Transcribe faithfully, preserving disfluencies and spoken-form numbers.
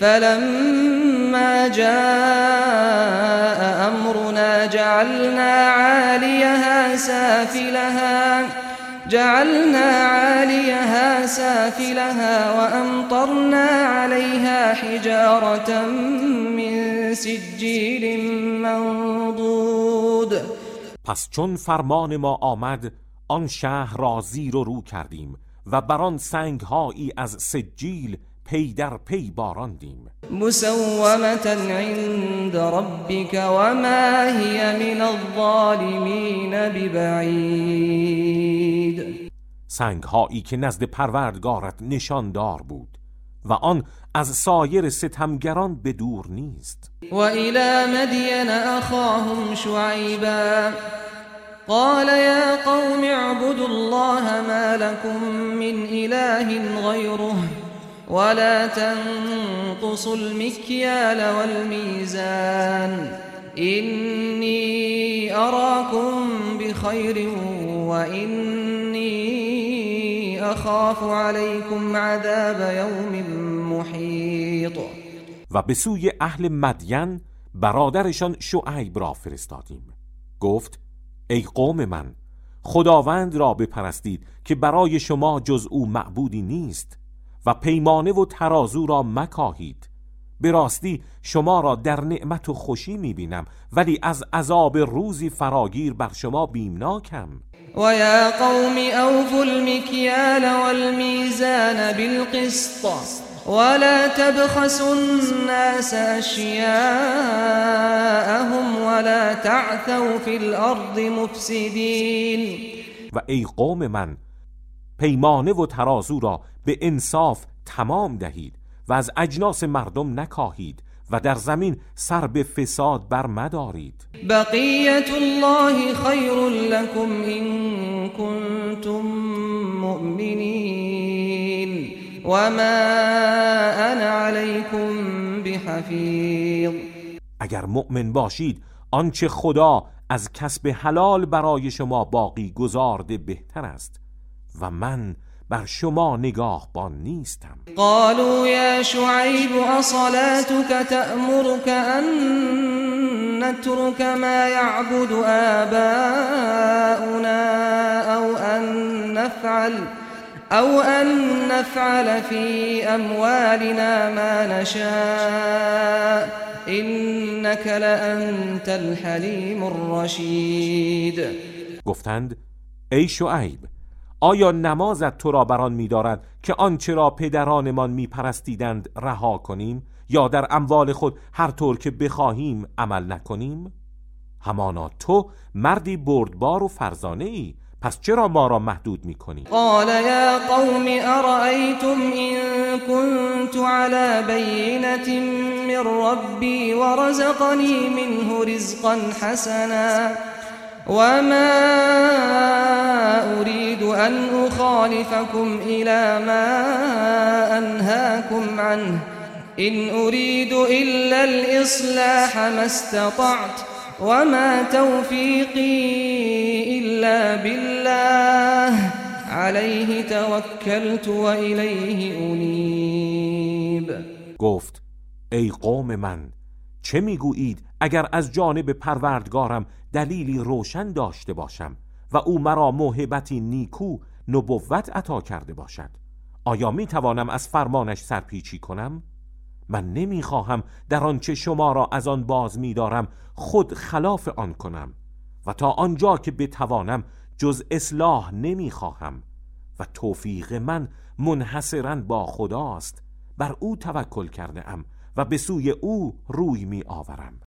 فلما جاء امرنا جعلنا عاليها سافلها جعلنا عاليها سافلها وأمطرنا عليها حجارة من سجیل منضود. پس چون فرمان ما آمد آن شهر را زیر و رو کردیم و بر آن سنگ‌هایی از سجیل پی در پی باراندیم. مسومة عند ربك وما هي من الظالمین ببعید. سنگ‌هایی که نزد پروردگارت نشاندار بود و آن از سایر ستمگران به دور نیست. و الی مدین اخاهم شعیبا قال یا قوم اعبدوا الله ما لكم من اله غیره ولا تنقصوا المكيال والميزان إني أراكم بخير وإني أخاف عليكم عذاب يوم محيط. و به سوی اهل مدین برادرشان شعیب را فرستادیم. گفت ای قوم من، خداوند را بپرستید که برای شما جز او معبودی نیست و پیمانه و ترازو را مکاهید. به راستی شما را در نعمت و خوشی میبینم ولی از عذاب روزی فراگیر بر شما بیمناکم. و یا قوم اوفوا المکیال والمیزان بالقسط ولا تبخسوا الناس اشیاءهم ولا تعثوا فی الارض مفسدین. و ای قوم من، پیمانه و ترازو را به انصاف تمام دهید و از اجناس مردم نکاهید و در زمین سر به فساد بر مدارید. بقیت الله خیر لکم ان کنتم مؤمنین و ما انا علیکم بحفیظ. اگر مؤمن باشید آنچه خدا از کسب حلال برای شما باقی گذارده بهتر است و من بر شما نگاهبان نیستم. قالوا یا شعیب اصلاتك تأمرك ان نترك ما یعبد آباؤنا او ان نفعل او ان نفعل في اموالنا ما نشاء انك لانت الحلیم الرشید. گفتند ای شعیب، آیا نمازت تو را بران می‌دارد که آنچه را پدرانمان می‌پرستیدند رها کنیم یا در اموال خود هر طور که بخواهیم عمل نکنیم؟ همانا تو مردی بردبار و فرزانه ای، پس چرا ما را محدود می‌کنی؟ قال یا قوم ارأیتم ان كنت على بینة من ربی ورزقنی منه رزقا حسنا وما أريد أن أخالفكم إلى ما أنهاكم عنه إن أريد إلا الإصلاح ما استطعت وما توفيقي إلا بالله عليه توكلت وإليه أنيب. گفت ای قوم من، چه میگویید اگر از جانب پروردگارم دلیلی روشن داشته باشم و او مرا موهبتی نیکو نبوت عطا کرده باشد، آیا می توانم از فرمانش سرپیچی کنم؟ من نمی خواهم در آنچه شما را از آن باز می دارم خود خلاف آن کنم و تا آنجا که بتوانم جز اصلاح نمی خواهم و توفیق من منحصراً با خداست. بر او توکل کرده ام و به سوی او روی می آورم.